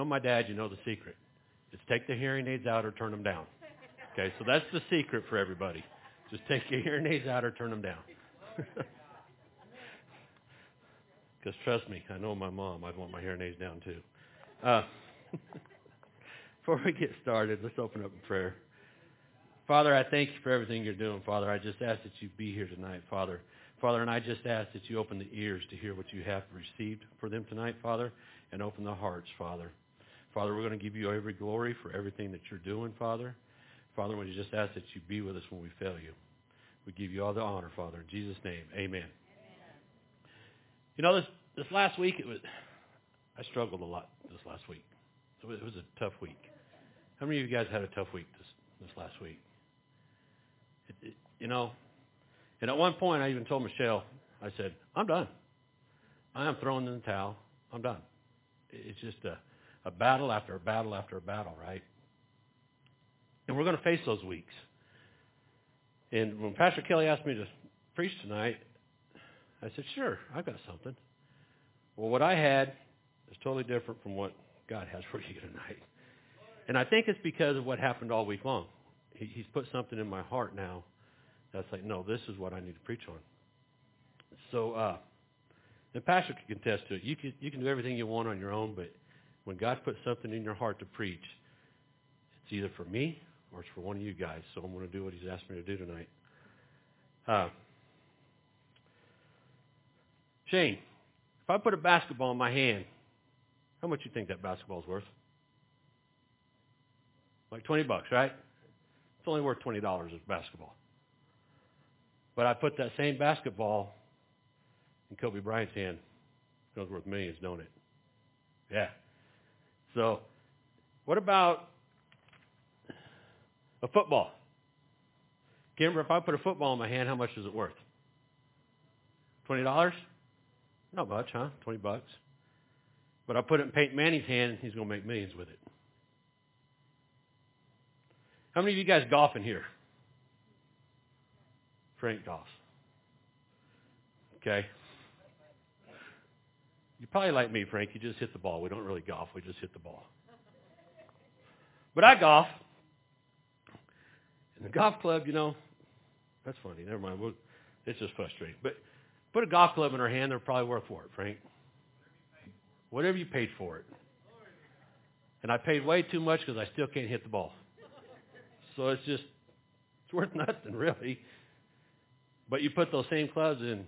my dad, you know the secret. Just take the hearing aids out or turn them down. Okay, so that's the secret for everybody. Just take your hearing aids out or turn them down. Because trust me, I know my mom. I'd want my hearing aids down too. Before we get started, let's open up in prayer. Father, I thank you for everything you're doing, Father. I just ask that you be here tonight, Father. Father, and I just ask that you open the ears to hear what you have received for them tonight, Father, and open the hearts, Father. Father, we're going to give you every glory for everything that you're doing, Father. Father, we just ask that you be with us when we fail you. We give you all the honor, Father. In Jesus' name, amen. You know, this last week, I struggled a lot this last week. So it was a tough week. How many of you guys had a tough week this last week? You know, and at one point I even told Michelle, I said, I'm done. I am throwing in the towel. I'm done. It's just a battle after a battle after a battle, right? And we're going to face those weeks. And when Pastor Kelly asked me to preach tonight, I said, sure, I've got something. Well, what I had is totally different from what God has for you tonight. And I think it's because of what happened all week long. He's put something in my heart now that's like, no, this is what I need to preach on. So the pastor can contest to it. You can do everything you want on your own, but when God puts something in your heart to preach, it's either for me or it's for one of you guys. So I'm going to do what he's asked me to do tonight. Shane, if I put a basketball in my hand, how much do you think that basketball's worth? Like $20, right? It's only worth $20 as basketball. But I put that same basketball in Kobe Bryant's hand. It goes worth millions, don't it? Yeah. So, what about a football? Kimber, if I put a football in my hand, how much is it worth? $20? Not much, huh? $20. But I put it in Peyton Manning's hand, and he's going to make millions with it. How many of you guys golf in here? Frank golfs. Okay. You're probably like me, Frank. You just hit the ball. We don't really golf. We just hit the ball. But I golf. And the golf club, you know, that's funny. Never mind. It's just frustrating. But put a golf club in our hand, they're probably worth for it, Frank. Whatever you paid for it. And I paid way too much because I still can't hit the ball. So it's worth nothing, really. But you put those same clubs in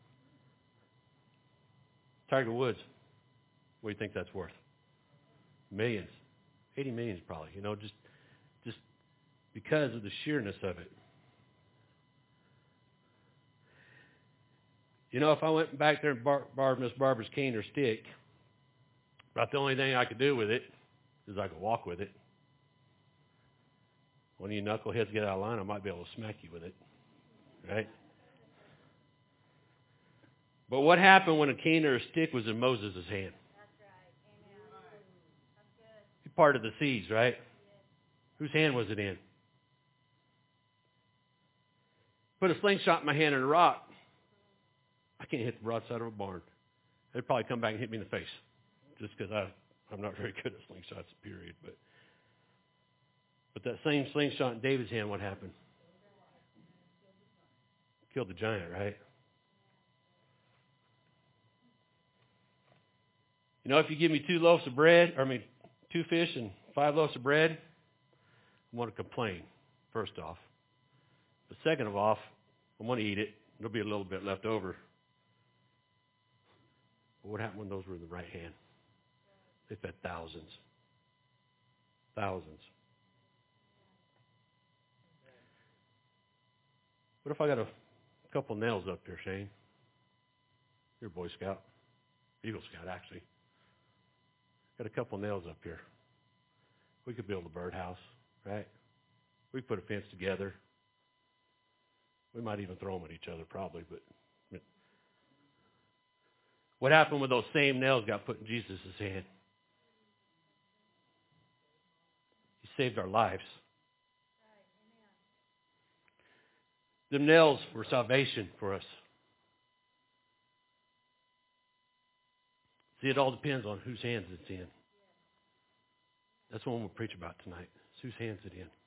Tiger Woods. What do you think that's worth? Millions. 80 million probably, you know, just because of the sheerness of it. You know, if I went back there and borrowed Miss Barbara's cane or stick, about the only thing I could do with it is I could walk with it. One of you knuckleheads get out of line, I might be able to smack you with it. Right? But what happened when a cane or a stick was in Moses' hand? That's right. Amen. He parted the seas, right? Yes. Whose hand was it in? Put a slingshot in my hand and a rock. I can't hit the broadside of a barn. They'd probably come back and hit me in the face. Just because I'm not very good at slingshots, period. But that same slingshot in David's hand, what happened? Killed the giant, right? You know, if you give me 2 fish and 5 loaves of bread, I'm going to complain, first off. But second of all, I'm going to eat it. There'll be a little bit left over. But what happened when those were in the right hand? They fed thousands. Thousands. What if I got a couple nails up there, Shane? You're a Boy Scout. Eagle Scout, actually. Got a couple nails up here. We could build a birdhouse, right? We could put a fence together. We might even throw them at each other, probably. But what happened when those same nails got put in Jesus' hand? He saved our lives. Them nails were salvation for us. See, it all depends on whose hands it's in. That's the one we'll preach about tonight. It's whose hands it in. I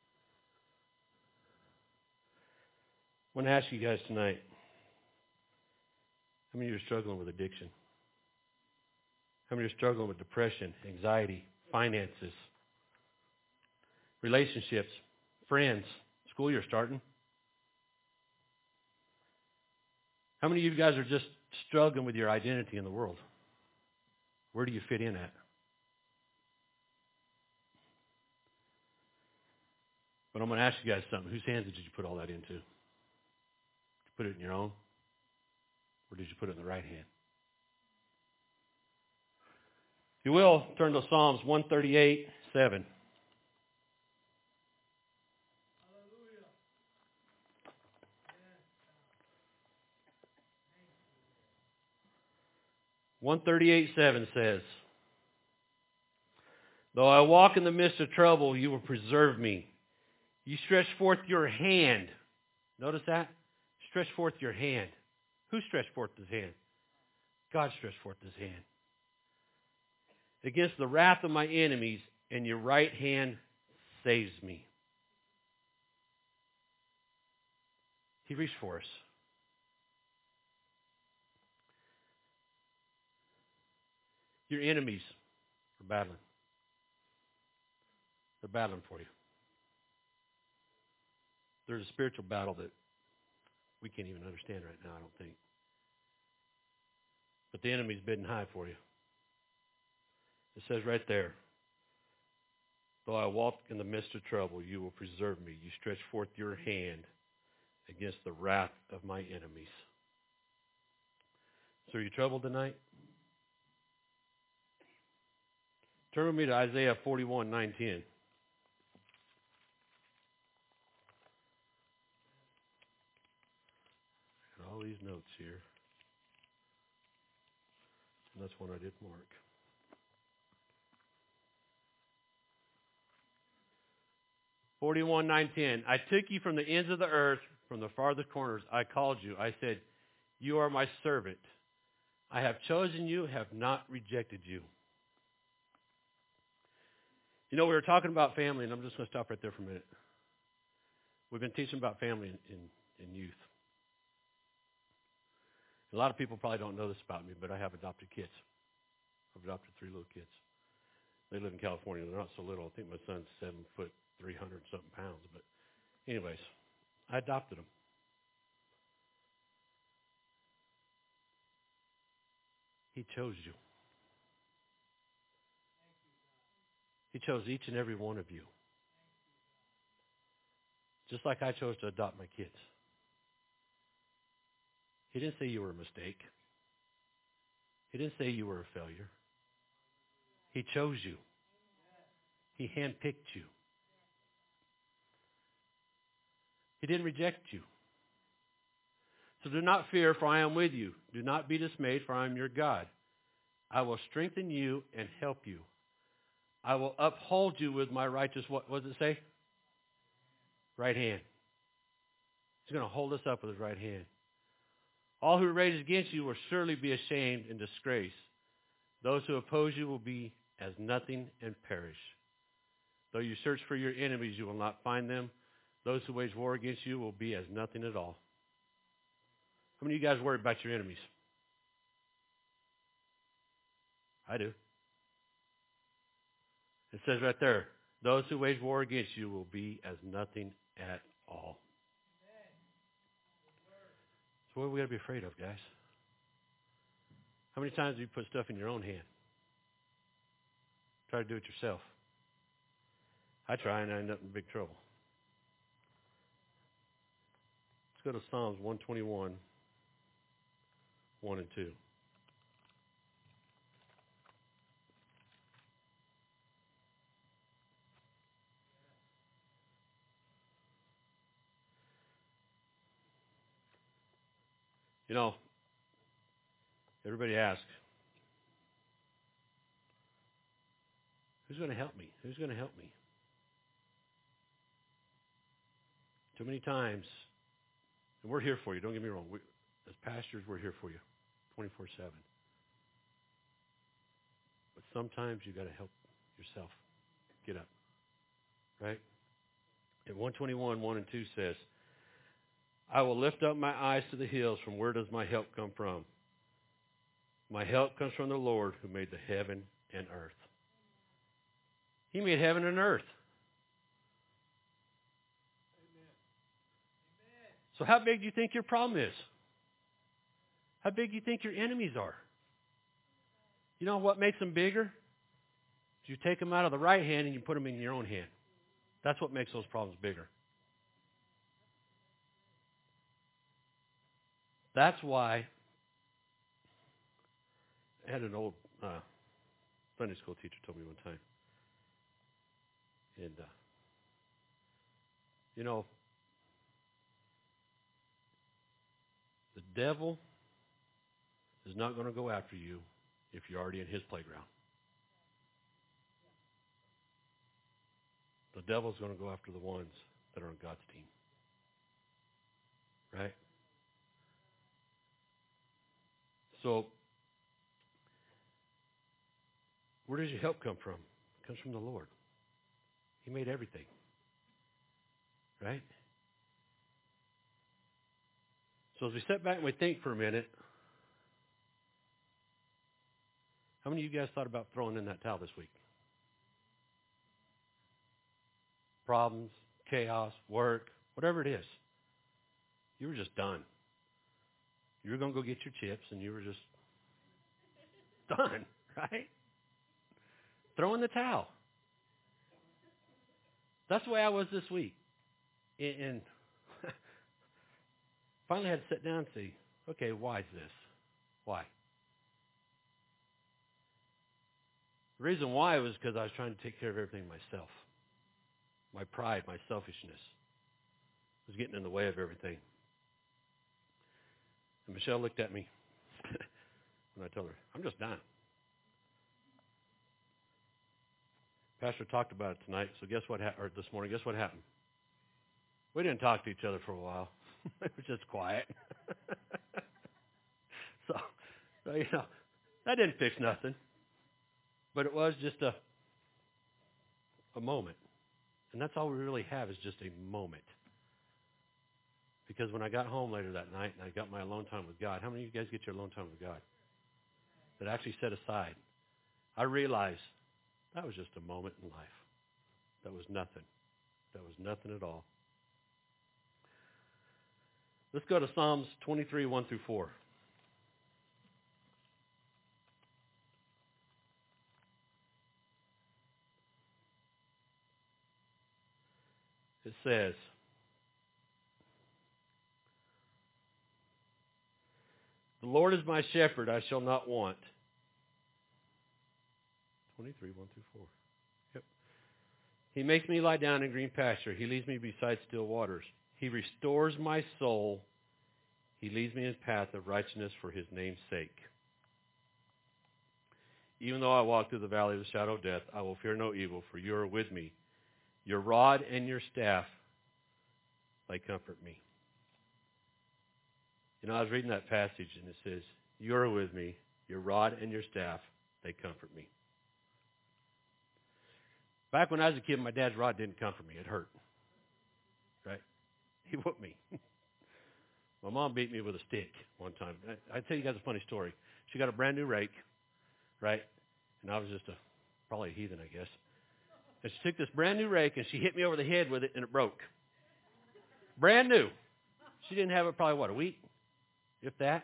want to ask you guys tonight, how many of you are struggling with addiction? How many are struggling with depression, anxiety, finances, relationships, friends, school year starting? How many of you guys are just struggling with your identity in the world? Where do you fit in at? But I'm going to ask you guys something. Whose hands did you put all that into? Did you put it in your own? Or did you put it in the right hand? If you will, turn to Psalms 138:7. Hallelujah. 138:7 says, though I walk in the midst of trouble, you will preserve me. You stretch forth your hand. Notice that? Stretch forth your hand. Who stretched forth his hand? God stretched forth his hand. Against the wrath of my enemies, and your right hand saves me. He reached for us. Your enemies are battling. They're battling for you. There's a spiritual battle that we can't even understand right now, I don't think. But the enemy's bidding high for you. It says right there, though I walk in the midst of trouble, you will preserve me. You stretch forth your hand against the wrath of my enemies. So are you troubled tonight? Turn with me to Isaiah 41:9-10. Got all these notes here. And that's one I did mark. (41:9-10). I took you from the ends of the earth, from the farthest corners. I called you. I said, you are my servant. I have chosen you, have not rejected you. You know, we were talking about family, and I'm just going to stop right there for a minute. We've been teaching about family in youth. A lot of people probably don't know this about me, but I have adopted kids. I've adopted 3 little kids. They live in California. They're not so little. I think my son's 7 foot, 300-something pounds. But anyways, I adopted them. He chose you. He chose each and every one of you. Just like I chose to adopt my kids. He didn't say you were a mistake. He didn't say you were a failure. He chose you. He handpicked you. He didn't reject you. So do not fear, for I am with you. Do not be dismayed, for I am your God. I will strengthen you and help you. I will uphold you with my righteous, what does it say? Right hand. He's going to hold us up with his right hand. All who rage against you will surely be ashamed and disgraced. Those who oppose you will be as nothing and perish. Though you search for your enemies, you will not find them. Those who wage war against you will be as nothing at all. How many of you guys worry about your enemies? I do. It says right there, those who wage war against you will be as nothing at all. So what are we got to be afraid of, guys? How many times do you put stuff in your own hand? Try to do it yourself. I try and I end up in big trouble. Let's go to Psalms 121, 1 and 2. You know, everybody asks, who's going to help me? Who's going to help me? Too many times, and we're here for you, don't get me wrong. As pastors, we're here for you 24/7. But sometimes you got to help yourself. get up. Right? And 121, 1 and 2 says, I will lift up my eyes to the hills. From where does my help come from? My help comes from the Lord who made the heaven and earth. He made heaven and earth. So how big do you think your problem is? How big do you think your enemies are? You know what makes them bigger? You take them out of the right hand and you put them in your own hand. That's what makes those problems bigger. That's why I had an old Sunday school teacher told me one time. And, you know, the devil is not going to go after you if you're already in his playground. The devil's going to go after the ones that are on God's team. Right? So, where does your help come from? It comes from the Lord. He made everything. Right? So as we step back and we think for a minute, how many of you guys thought about throwing in that towel this week? Problems, chaos, work, whatever it is. You were just done. You were going to go get your chips and you were just done, right? Throw in the towel. That's the way I was this week. And finally had to sit down and see, okay, why is this? Why? The reason why was because I was trying to take care of everything myself. My pride, my selfishness was getting in the way of everything. And Michelle looked at me when I told her, I'm just done. Pastor talked about it tonight, so guess what or this morning, guess what happened? We didn't talk to each other for a while. It was just quiet. so, you know, that didn't fix nothing. But it was just a moment. And that's all we really have is just a moment. Because when I got home later that night and I got my alone time with God, how many of you guys get your alone time with God? That actually set aside. I realized that was just a moment in life. That was nothing. That was nothing at all. Let's go to Psalms 23, 1 through 4. It says, the Lord is my shepherd, I shall not want. 23, 1 through 4. Yep. He makes me lie down in green pasture. He leads me beside still waters. He restores my soul. He leads me in the path of righteousness for his name's sake. Even though I walk through the valley of the shadow of death, I will fear no evil, for you are with me. Your rod and your staff, they comfort me. You know, I was reading that passage, and it says, you are with me. Your rod and your staff, they comfort me. Back when I was a kid, my dad's rod didn't comfort me. It hurt. Right? He whooped me. My mom beat me with a stick one time. I'll tell you guys a funny story. She got a brand new rake, right? And I was just probably a heathen, I guess. And she took this brand new rake and she hit me over the head with it and it broke. Brand new. She didn't have it probably, a week? If that.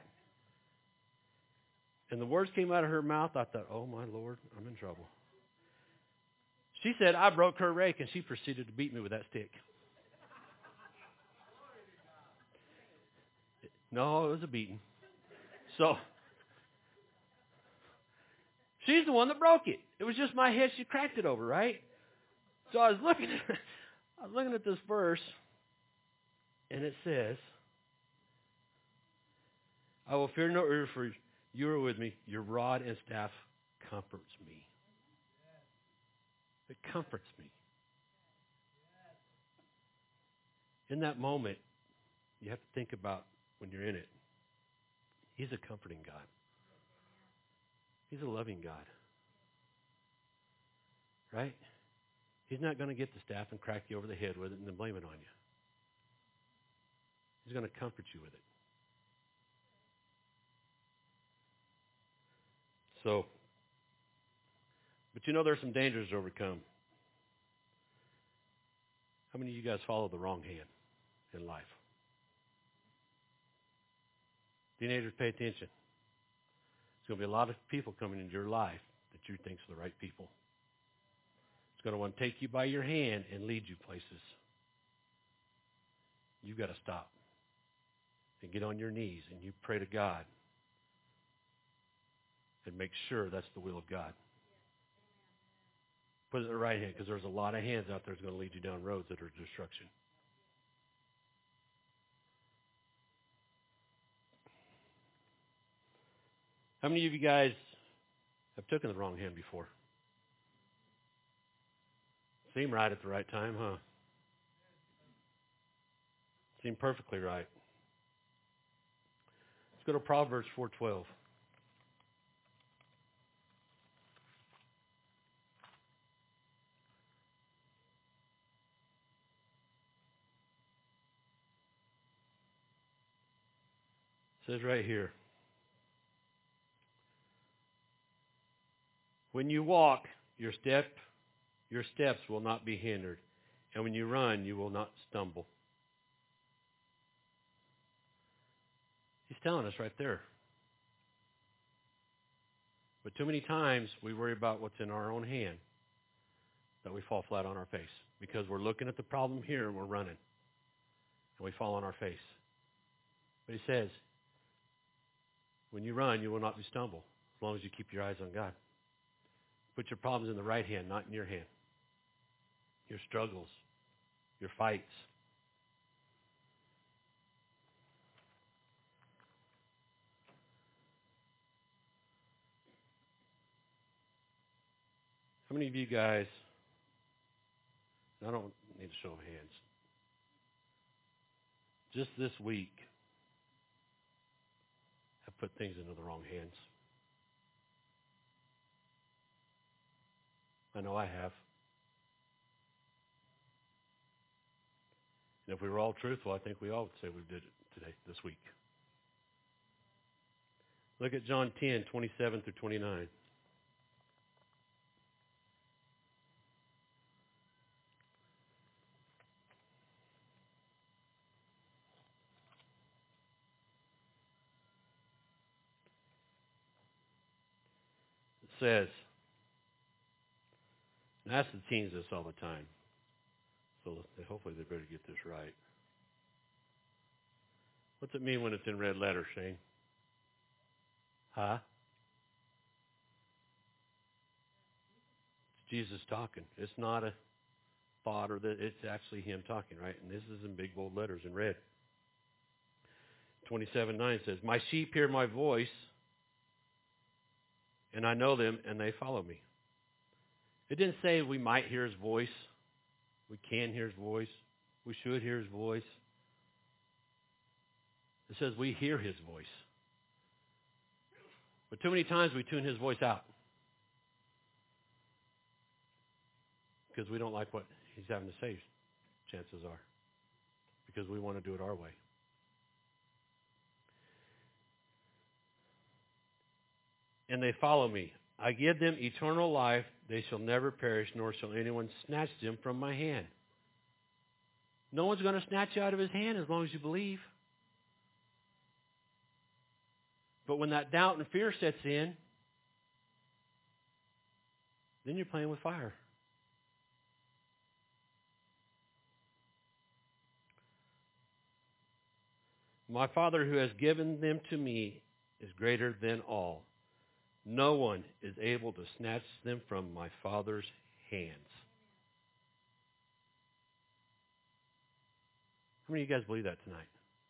And the words came out of her mouth. I thought, oh my Lord, I'm in trouble. She said, I broke her rake, and she proceeded to beat me with that stick. No, it was a beating. So, she's the one that broke it. It was just my head she cracked it over, right? So I was looking at this verse, and it says, I will fear no evil, for you are with me. Your rod and staff comforts me. It comforts me. In that moment, you have to think about when you're in it. He's a comforting God. He's a loving God. Right? He's not going to get the staff and crack you over the head with it and then blame it on you. He's going to comfort you with it. So, but there's some dangers to overcome. How many of you guys follow the wrong hand in life? Teenagers, pay attention. There's going to be a lot of people coming into your life that you think are the right people. It's going to want to take you by your hand and lead you places. You've got to stop and get on your knees and you pray to God and make sure that's the will of God. Put it in the right hand, because there's a lot of hands out there that's going to lead you down roads that are destruction. How many of you guys have taken the wrong hand before? Seemed right at the right time, huh? Seemed perfectly right. Let's go to Proverbs 4:12. It says right here, when you walk, your steps will not be hindered, and when you run, you will not stumble. He's telling us right there. But too many times we worry about what's in our own hand that we fall flat on our face because we're looking at the problem here and we're running and we fall on our face. But he says, when you run, you will not be stumble as long as you keep your eyes on God. Put your problems in the right hand, not in your hand. Your struggles, your fights. How many of you guys, I don't need a show of hands, just this week have put things into the wrong hands? I know I have. And if we were all truthful, I think we all would say we did it today, this week. Look at John 10:27 through 29. It says, and I ask the teens this all the time, so hopefully they better get this right. What's it mean when it's in red letters, Shane? Huh? It's Jesus talking. It's not a thought it's actually him talking, right? And this is in big bold letters in red. 27:9 says, my sheep hear my voice, and I know them, and they follow me. It didn't say we might hear his voice. We can hear his voice. We should hear his voice. It says we hear his voice. But too many times we tune his voice out because we don't like what he's having to say, chances are, because we want to do it our way. And they follow me. I give them eternal life. They shall never perish, nor shall anyone snatch them from my hand. No one's going to snatch you out of his hand as long as you believe. But when that doubt and fear sets in, then you're playing with fire. My Father who has given them to me is greater than all. No one is able to snatch them from my Father's hands. How many of you guys believe that tonight?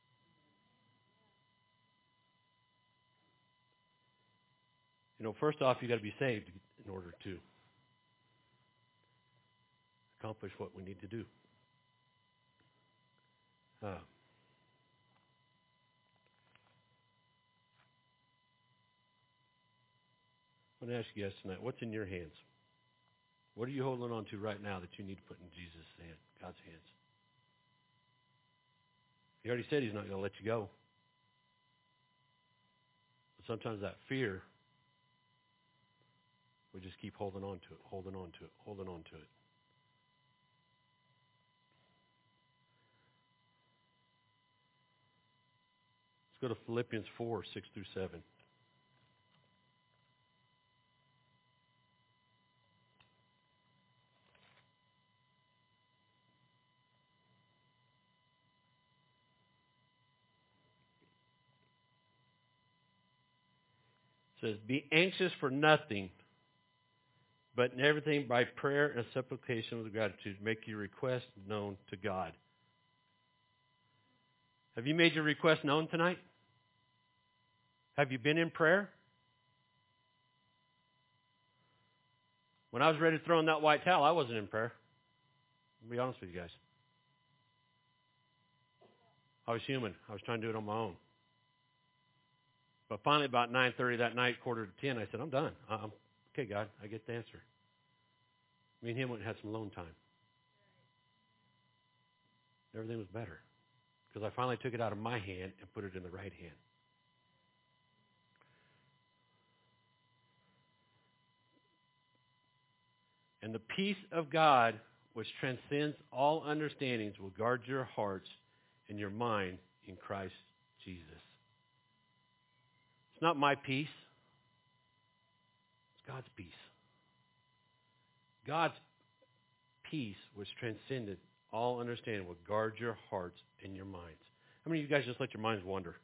First off, you've got to be saved in order to accomplish what we need to do. I want to ask you guys tonight, what's in your hands? What are you holding on to right now that you need to put in Jesus' hand, God's hands? He already said he's not going to let you go. But sometimes that fear, we just keep holding on to it, holding on to it, holding on to it. Let's go to Philippians 4, 6 through 7. It says, be anxious for nothing, but in everything by prayer and supplication with gratitude, make your request known to God. Have you made your request known tonight? Have you been in prayer? When I was ready to throw in that white towel, I wasn't in prayer. I'll be honest with you guys. I was human. I was trying to do it on my own. But finally, about 9:30 that night, 9:45, I said, I'm done. Okay, God, I get the answer. Me and him went and had some alone time. Everything was better because I finally took it out of my hand and put it in the right hand. And the peace of God, which transcends all understandings, will guard your hearts and your mind in Christ Jesus. It's not my peace. It's God's peace. God's peace, which transcended all understanding, will guard your hearts and your minds. How many of you guys just let your minds wander?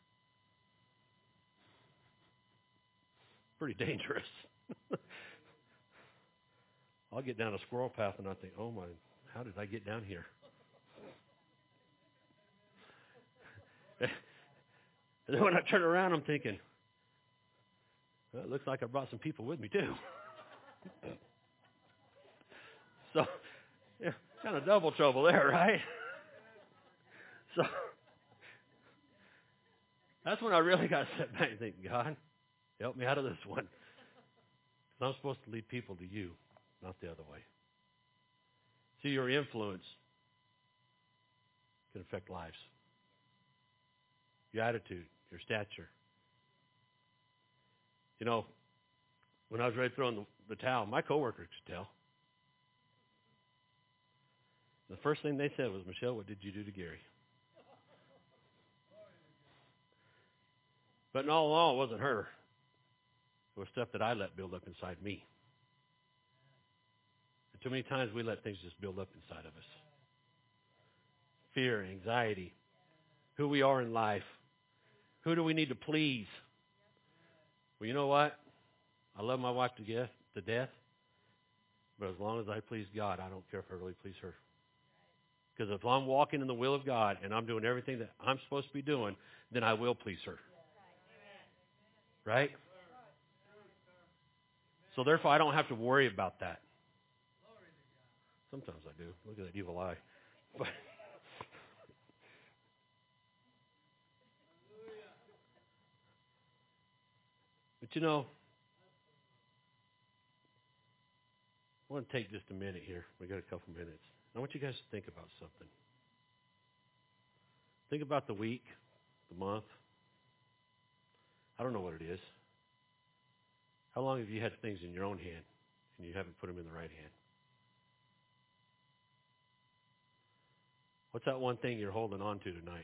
Pretty dangerous. I'll get down a squirrel path and I think, oh my, how did I get down here? And then when I turn around, I'm thinking, well, it looks like I brought some people with me too. So, yeah, kind of double trouble there, right? So, that's when I really got to sit back and think, God, help me out of this one. Because I'm supposed to lead people to you, not the other way. See, your influence can affect lives. Your attitude, your stature. You know, when I was ready to throw in the towel, my coworkers could tell. The first thing they said was, Michelle, what did you do to Gary? But in all, it wasn't her. It was stuff that I let build up inside me. And too many times we let things just build up inside of us. Fear, anxiety, who we are in life. Who do we need to please? Well, you know what? I love my wife to death. But as long as I please God, I don't care if I really please her. Because if I'm walking in the will of God and I'm doing everything that I'm supposed to be doing, then I will please her. Right? So therefore, I don't have to worry about that. Sometimes I do. Look at that evil eye. But you know, I want to take just a minute here. We got a couple minutes. I want you guys to think about something. Think about the week, the month. I don't know what it is. How long have you had things in your own hand and you haven't put them in the right hand? What's that one thing you're holding on to tonight?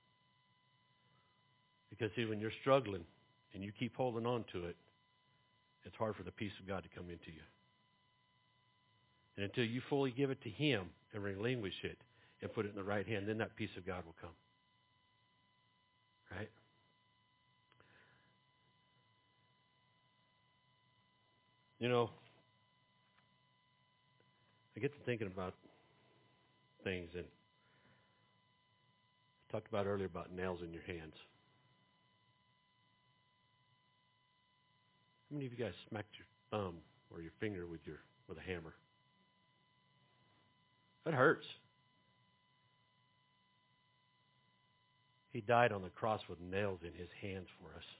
Because see, when you're struggling and you keep holding on to it, it's hard for the peace of God to come into you. And until you fully give it to Him and relinquish it and put it in the right hand, then that peace of God will come. Right? You know, I get to thinking about things, and I talked about earlier about nails in your hands. How many of you guys smacked your thumb or your finger with a hammer? That hurts. He died on the cross with nails in His hands for us.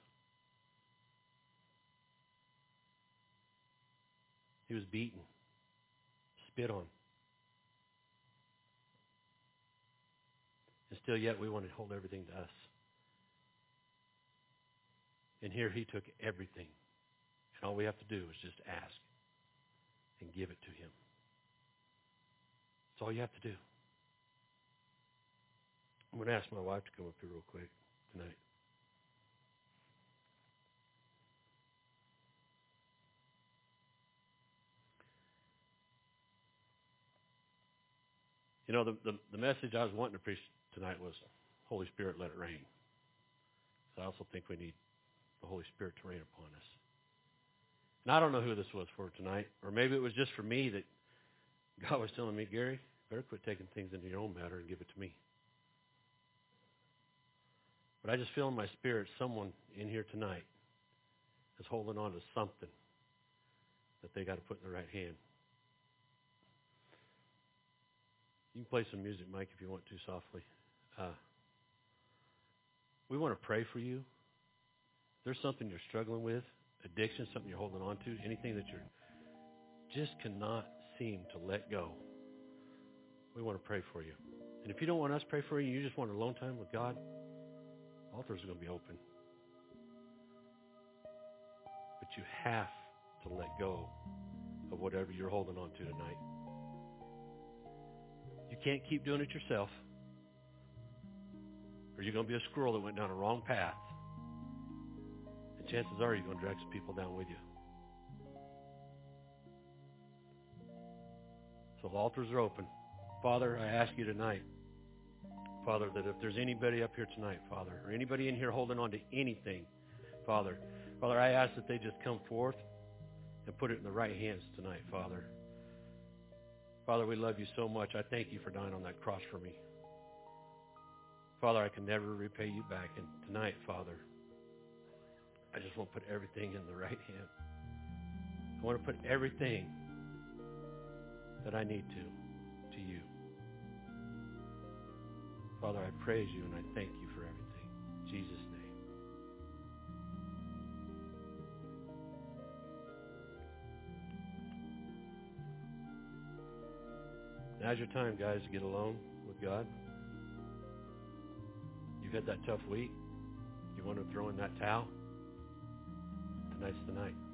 He was beaten. spit on. And still yet we want to hold everything to us. And here he took everything. And all we have to do is just ask and give it to him. That's all you have to do. I'm going to ask my wife to come up here real quick tonight. You know, the message I was wanting to preach tonight was, Holy Spirit, let it rain. So I also think we need the Holy Spirit to rain upon us. And I don't know who this was for tonight, or maybe it was just for me that God was telling me, Gary, better quit taking things into your own matter and give it to me. But I just feel in my spirit someone in here tonight is holding on to something that they got to put in the right hand. You can play some music, Mike, if you want to, softly. We want to pray for you. If there's something you're struggling with, addiction, something you're holding on to, anything that you just cannot seem to let go, we want to pray for you. And if you don't want us to pray for you, you just want a alone time with God, altars are going to be open. But you have to let go of whatever you're holding on to tonight. You can't keep doing it yourself, or you're going to be a squirrel that went down a wrong path. And chances are you're going to drag some people down with you. So the altars are open. Father, I ask you tonight, Father, that if there's anybody up here tonight, Father, or anybody in here holding on to anything, Father, I ask that they just come forth and put it in the right hands tonight, Father. Father, we love you so much. I thank you for dying on that cross for me. Father, I can never repay you back. And tonight, Father, I just want to put everything in the right hand. I want to put everything that I need to you. Father, I praise you and I thank you for everything. In Jesus' name. Now's your time, guys, to get alone with God. You've had that tough week. You want to throw in that towel? Tonight's the night.